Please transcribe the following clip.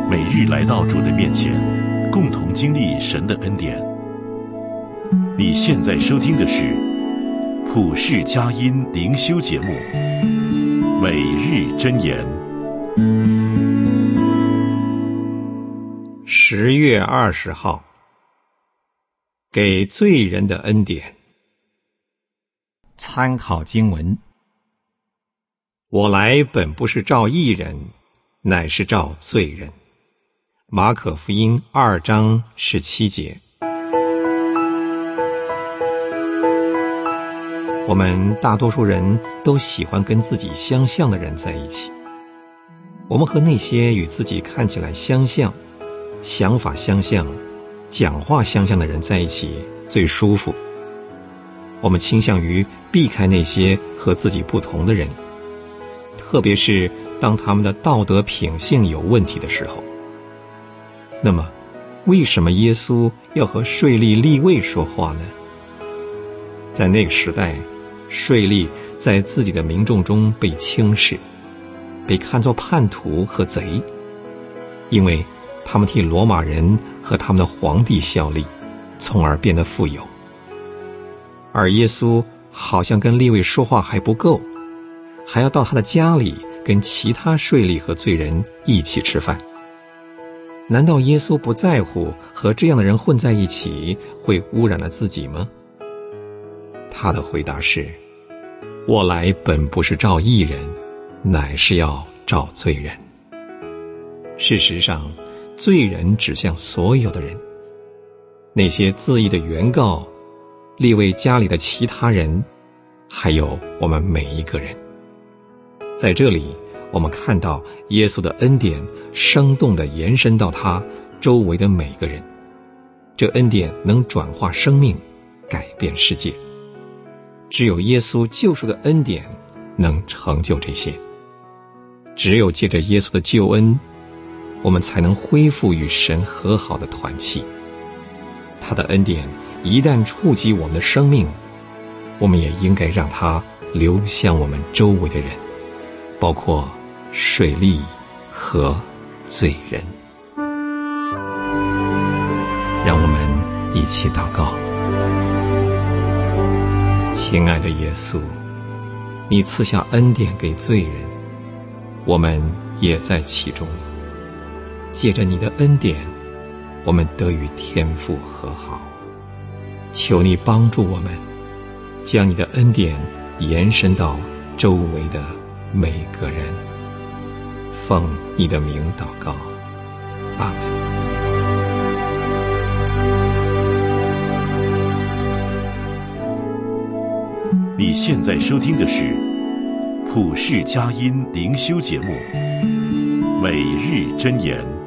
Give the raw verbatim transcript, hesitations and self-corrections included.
每日来到主的面前，共同经历神的恩典。你现在收听的是普世佳音灵修节目《每日箴言》。 十月二十号，给罪人的恩典。参考经文：我来本不是召义人，乃是召罪人。马可福音二章十七节。我们大多数人都喜欢跟自己相像的人在一起。我们和那些与自己看起来相像、想法相像、讲话相像的人在一起最舒服。我们倾向于避开那些和自己不同的人，特别是当他们的道德品性有问题的时候。那么，为什么耶稣要和税吏利未说话呢？在那个时代，税吏在自己的民众中被轻视，被看作叛徒和贼，因为他们替罗马人和他们的皇帝效力，从而变得富有。而耶稣好像跟利未说话还不够，还要到他的家里跟其他税吏和罪人一起吃饭。难道耶稣不在乎和这样的人混在一起会污染了自己吗？他的回答是：我来本不是召义人，乃是要召罪人。事实上，罪人指向所有的人，那些自义的原告，利未家里的其他人，还有我们每一个人。在这里，我们看到耶稣的恩典生动地延伸到他周围的每个人，这恩典能转化生命，改变世界。只有耶稣救赎的恩典能成就这些。只有借着耶稣的救恩，我们才能恢复与神和好的团契。他的恩典一旦触及我们的生命，我们也应该让它流向我们周围的人，包括税吏和罪人。让我们一起祷告。亲爱的耶稣，你赐下恩典给罪人，我们也在其中。借着你的恩典，我们得与天父和好。求你帮助我们，将你的恩典延伸到周围的每个人。奉你的名祷告，阿们。 你现在收听的是普世佳音灵修节目《每日箴言》。